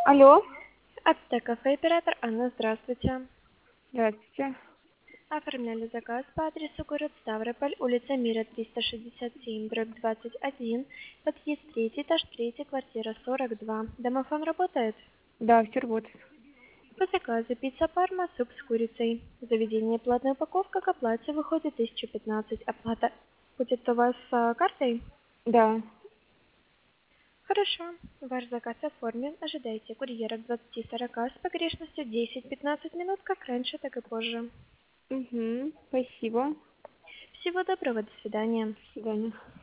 Алло, Ацтек-кафе, оператор Анна, здравствуйте. здравствуйте. Оформляли заказ по адресу город Ставрополь, улица Мира, 367, дробь 21, подъезд 3, этаж 3, квартира 42. Домофон работает? Да, все работает. По заказу пицца Парма, суп с курицей. Заведение платная упаковка, к оплате выходит 1015. Оплата будет у вас картой? Да. Хорошо. Ваш заказ оформлен. Ожидайте курьера к 20:40 с погрешностью 10-15 минут, как раньше, так и позже. Угу. Спасибо. Всего доброго, до свидания. До свидания.